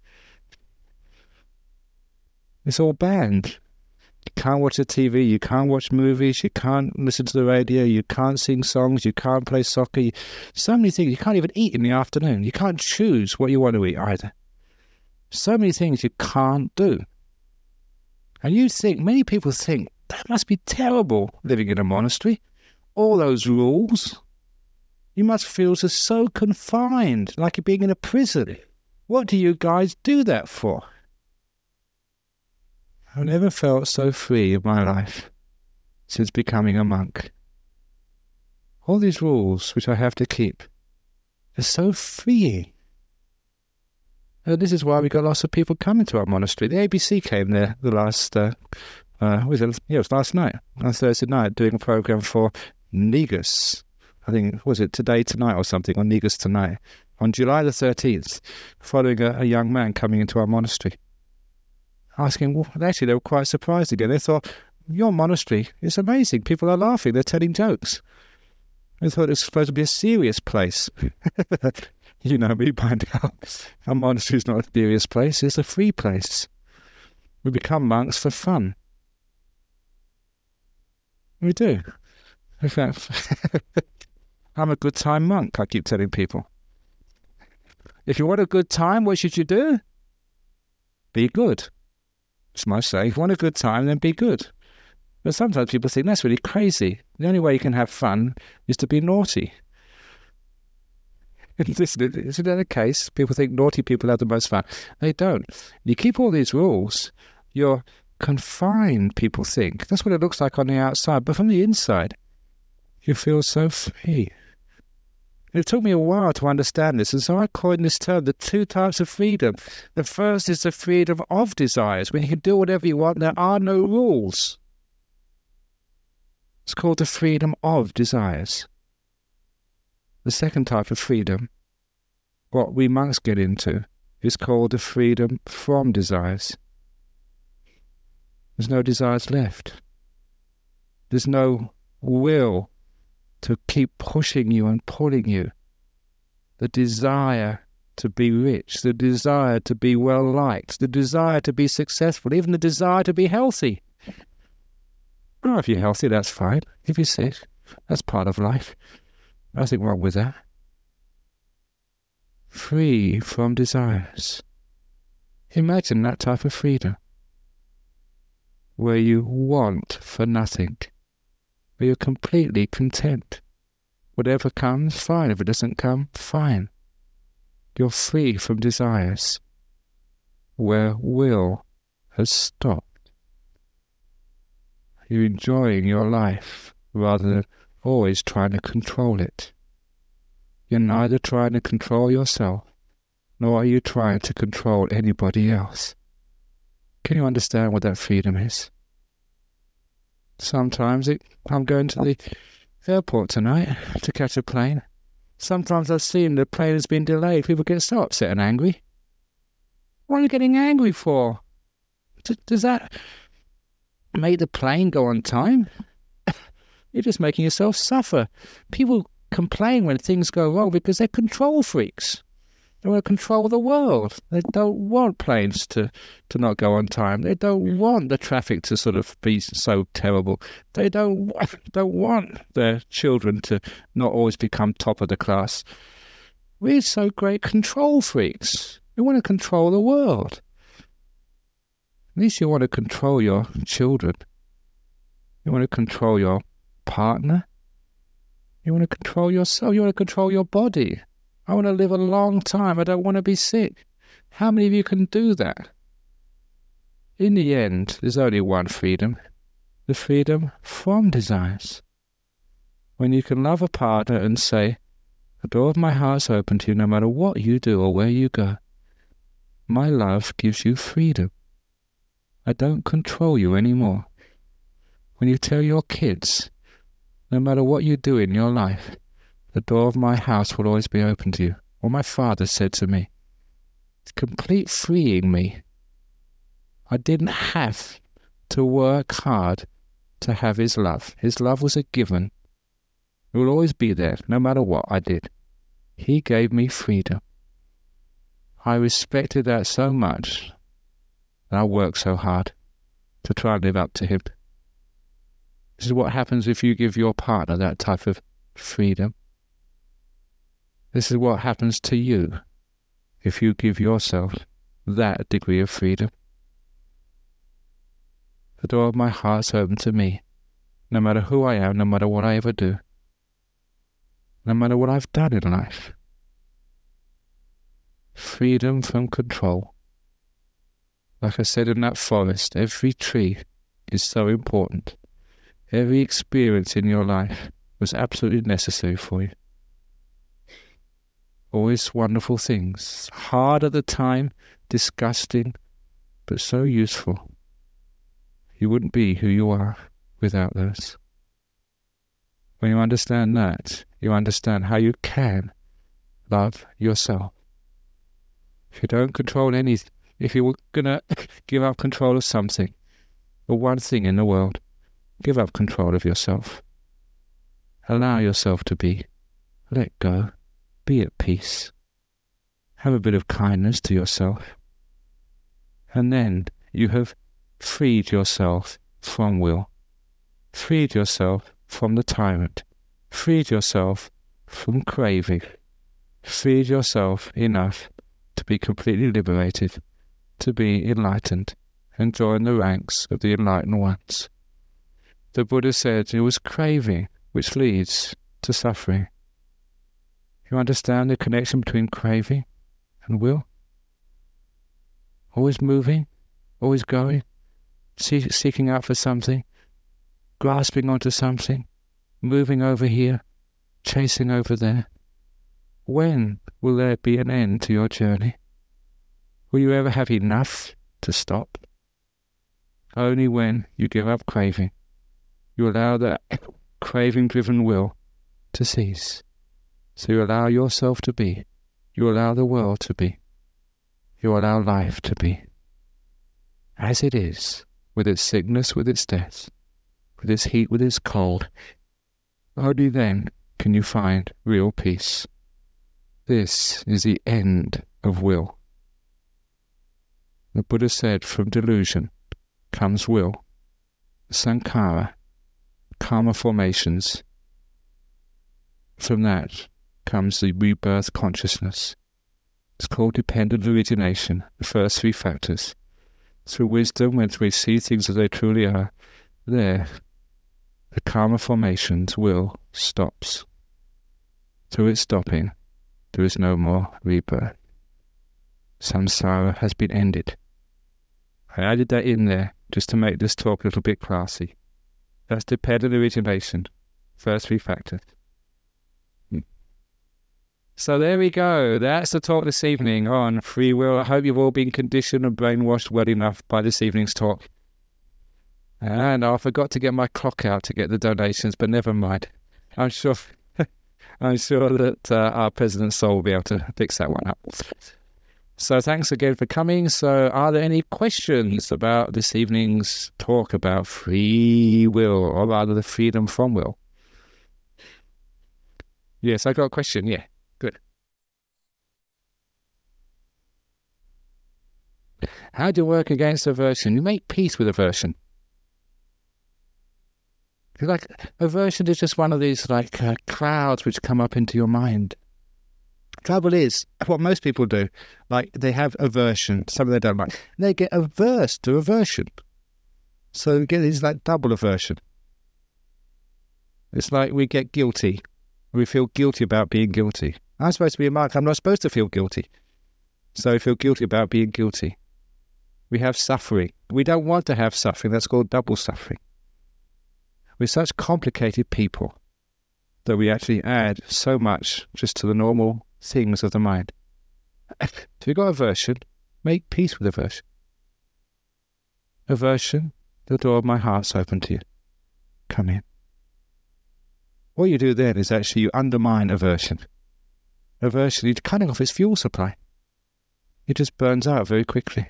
It's all banned. You can't watch the TV, you can't watch movies, you can't listen to the radio, you can't sing songs, you can't play soccer. So many things. You can't even eat in the afternoon. You can't choose what you want to eat either. So many things you can't do. And many people think, that must be terrible living in a monastery. All those rules. You must feel so confined, like you're being in a prison. What do you guys do that for? I've never felt so free in my life since becoming a monk. All these rules which I have to keep are so freeing. And this is why we got lots of people coming to our monastery. The ABC came there the last, it was last night, on Thursday night, doing a program for Negus. I think, was it Today Tonight or something, on Negus Tonight, on July the 13th, following a young man coming into our monastery. Asking, well, actually, they were quite surprised again. They thought, your monastery is amazing. People are laughing. They're telling jokes. They thought it was supposed to be a serious place. You know me by now. Our monastery is not a serious place. It's a free place. We become monks for fun. We do. In fact, I'm a good time monk, I keep telling people. If you want a good time, what should you do? Be good. It's my say. If you want a good time, then be good. But sometimes people think that's really crazy. The only way you can have fun is to be naughty. Isn't that the case? People think naughty people have the most fun. They don't. You keep all these rules, you're confined, people think. That's what it looks like on the outside. But from the inside, you feel so free. It took me a while to understand this, and so I coined this term, the two types of freedom. The first is the freedom of desires, when you can do whatever you want, there are no rules. It's called the freedom of desires. The second type of freedom, what we monks get into, is called the freedom from desires. There's no desires left. There's no will to keep pushing you and pulling you the desire to be rich, the desire to be well liked, the desire to be successful, even the desire to be healthy. Well, if you're healthy, that's fine. If you're sick, that's part of life. Nothing wrong with that. Free from desires. Imagine that type of freedom, where you want for nothing, where you're completely content. Whatever comes, fine. If it doesn't come, fine. You're free from desires, where will has stopped. You're enjoying your life rather than always trying to control it. You're neither trying to control yourself, nor are you trying to control anybody else. Can you understand what that freedom is? Sometimes I'm going to the airport tonight to catch a plane. Sometimes I've seen the plane has been delayed. People get so upset and angry. What are you getting angry for? Does that make the plane go on time? You're just making yourself suffer. People complain when things go wrong because they're control freaks. They want to control the world. They don't want planes to not go on time. They don't want the traffic to sort of be so terrible. They don't want their children to not always become top of the class. We're so great control freaks. We want to control the world. At least you want to control your children. You want to control your partner. You want to control yourself. You want to control your body. I want to live a long time. I don't want to be sick. How many of you can do that? In the end, there's only one freedom. The freedom from desires. When you can love a partner and say, the door of my heart's open to you no matter what you do or where you go. My love gives you freedom. I don't control you anymore. When you tell your kids, no matter what you do in your life, the door of my house will always be open to you. Or my father said to me, it's complete freeing me. I didn't have to work hard to have his love. His love was a given. It will always be there, no matter what I did. He gave me freedom. I respected that so much that I worked so hard to try and live up to him. This is what happens if you give your partner that type of freedom. This is what happens to you if you give yourself that degree of freedom. The door of my heart's open to me, no matter who I am, no matter what I ever do, no matter what I've done in life. Freedom from control. Like I said in that forest, every tree is so important. Every experience in your life was absolutely necessary for you. Always wonderful things. Hard at the time, disgusting, but so useful. You wouldn't be who you are without those. When you understand that, you understand how you can love yourself. If you don't control anything, if you're going to give up control of something, or one thing in the world, give up control of yourself. Allow yourself to be. Let go. Be at peace. Have a bit of kindness to yourself. And then you have freed yourself from will. Freed yourself from the tyrant. Freed yourself from craving. Freed yourself enough to be completely liberated, to be enlightened, and join the ranks of the enlightened ones. The Buddha said it was craving which leads to suffering. You understand the connection between craving and will? Always moving, always going, seeking out for something, grasping onto something, moving over here, chasing over there. When will there be an end to your journey? Will you ever have enough to stop? Only when you give up craving. You allow that craving-driven will to cease. So you allow yourself to be. You allow the world to be. You allow life to be. As it is, with its sickness, with its death, with its heat, with its cold. Only then can you find real peace. This is the end of will. The Buddha said, from delusion comes will, sankhara, karma formations. From that comes the rebirth consciousness. It's called dependent origination, the first three factors. Through wisdom, when we see things as they truly are, there, the karma formations will stops. Through its stopping, there is no more rebirth. Samsara has been ended. I added that in there just to make this talk a little bit classy. That's dependent origination, first three factors. So there we go. That's the talk this evening on free will. I hope you've all been conditioned and brainwashed well enough by this evening's talk. And I forgot to get my clock out to get the donations, but never mind. I'm sure that our President Sol will be able to fix that one up. So thanks again for coming. So are there any questions about this evening's talk about free will, or rather the freedom from will? Yes, I got a question. Yeah, good. How do you work against aversion? You make peace with aversion. Like, aversion is just one of these clouds which come up into your mind. Trouble is, what most people do, they have aversion, something they don't like, and they get averse to aversion. So you get this double aversion. It's like we get guilty. We feel guilty about being guilty. I'm supposed to be a monk. I'm not supposed to feel guilty. So we feel guilty about being guilty. We have suffering. We don't want to have suffering. That's called double suffering. We're such complicated people that we actually add so much just to the normal things of the mind. If you've got aversion, make peace with aversion. Aversion, the door of my heart's open to you. Come in. What you do then is actually you undermine aversion. Aversion, you're cutting off its fuel supply. It just burns out very quickly.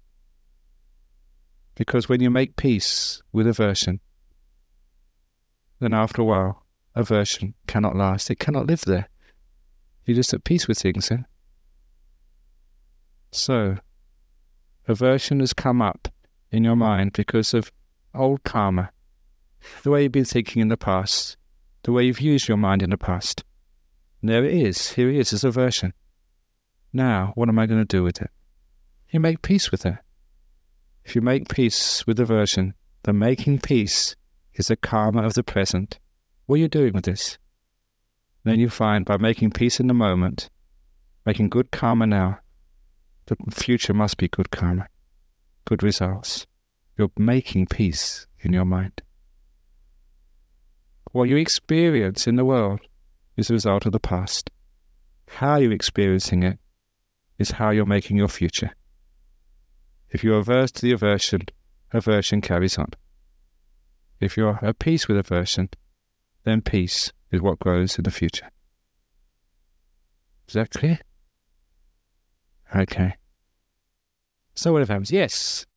Because when you make peace with aversion, then after a while, aversion cannot last. It cannot live there. You're just at peace with things then. So, aversion has come up in your mind because of old karma, the way you've been thinking in the past, the way you've used your mind in the past. And there it is. Here it is, as aversion. Now, what am I going to do with it? You make peace with it. If you make peace with aversion, the making peace is the karma of the present. What are you doing with this? Then you find by making peace in the moment, making good karma now, the future must be good karma, good results. You're making peace in your mind. What you experience in the world is a result of the past. How you're experiencing it is how you're making your future. If you're averse to the aversion, aversion carries on. If you're at peace with aversion, then peace is what grows in the future. Is that clear? Okay. So what happens? Yes.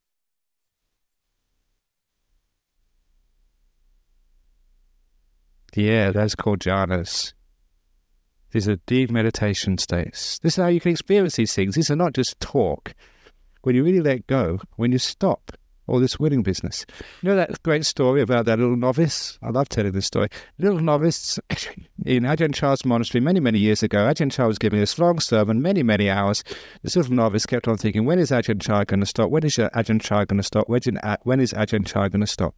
Yeah, that's called jhanas. These are deep meditation states. This is how you can experience these things. These are not just talk. When you really let go, when you stop all this winning business. You know that great story about that little novice? I love telling this story. Little novice in Ajahn Chah's monastery many, many years ago. Ajahn Chah was giving this long sermon, many, many hours. This little novice kept on thinking, when is Ajahn Chah going to stop? When is Ajahn Chah going to stop? When is Ajahn Chah going to stop?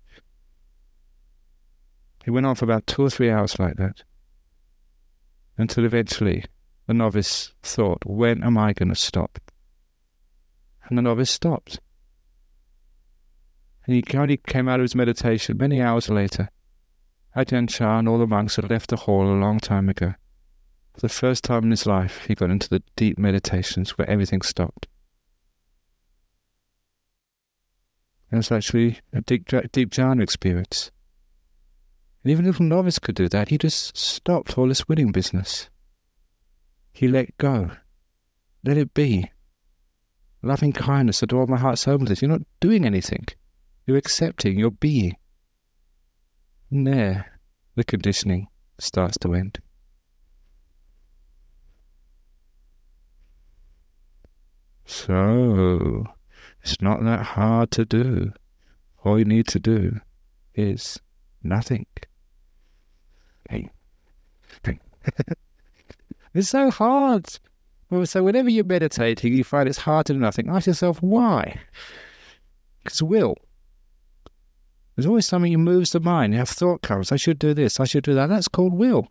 He went on for about 2 or 3 hours like that. Until eventually the novice thought, when am I going to stop? And the novice stopped. And he only came out of his meditation many hours later. Ajahn Chah and all the monks had left the hall a long time ago. For the first time in his life, he got into the deep meditations where everything stopped. It was actually a deep jhana experience. And even a little novice could do that. He just stopped all this winning business. He let go. Let it be. Loving kindness, the door of my heart's open to this. You're not doing anything. You're accepting, you're being. And there, the conditioning starts to end. So, it's not that hard to do. All you need to do is nothing. Hey. It's so hard. Well, so whenever you're meditating, you find it's hard to do nothing. Ask yourself, why? Because will. There's always something that moves the mind. You have thought comes, I should do this, I should do that. That's called will.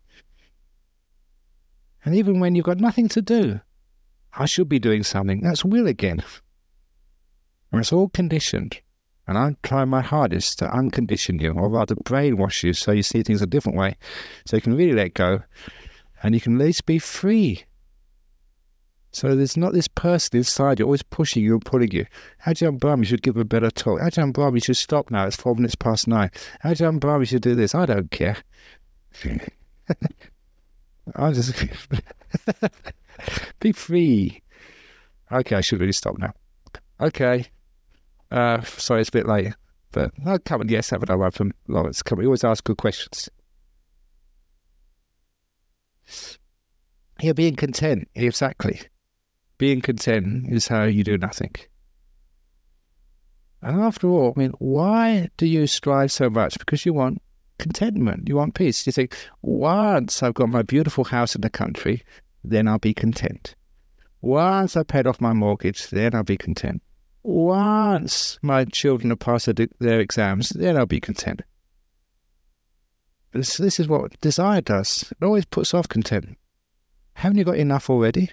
And even when you've got nothing to do, I should be doing something. That's will again. And it's all conditioned. And I'm trying my hardest to uncondition you, or rather brainwash you so you see things a different way. So you can really let go. And you can at least be free. So there's not this person inside you always pushing you and pulling you. Ajahn Brahm, you should give a better talk. Ajahn Brahm, you should stop now. It's 4 minutes past 9. Ajahn Brahm, you should do this. I don't care. I just be free. Okay, I should really stop now. Okay. Sorry, it's a bit late. But come on, yes, have another one from Lawrence. Come on, you always ask good questions. Yeah, being content. Exactly. Being content is how you do nothing. And after all, I mean, why do you strive so much? Because you want contentment. You want peace. You think, once I've got my beautiful house in the country, then I'll be content. Once I've paid off my mortgage, then I'll be content. Once my children have passed their exams, then I'll be content. This is what desire does. It always puts off contentment. Haven't you got enough already?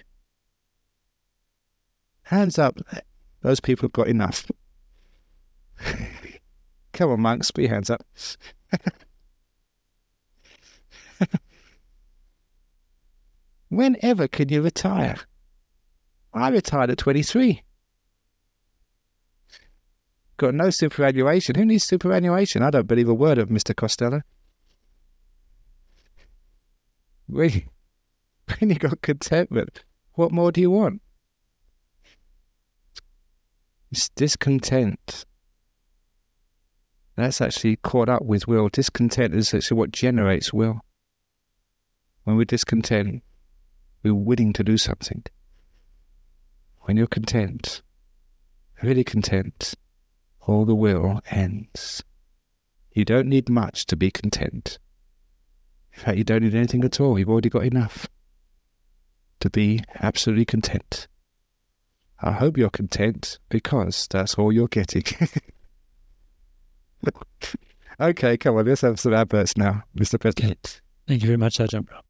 Hands up. Those people have got enough. Come on, monks, put your hands up. Whenever can you retire? I retired at 23. Got no superannuation. Who needs superannuation? I don't believe a word of Mr. Costello. When you got contentment, what more do you want? It's discontent. That's actually caught up with will. Discontent is actually what generates will. When we're discontent, we're willing to do something. When you're content, really content, all the will ends. You don't need much to be content. In fact, you don't need anything at all. You've already got enough to be absolutely content. I hope you're content, because that's all you're getting. Okay, come on, let's have some adverts now, Mr. President. Thank you very much, Ajahn Brahm.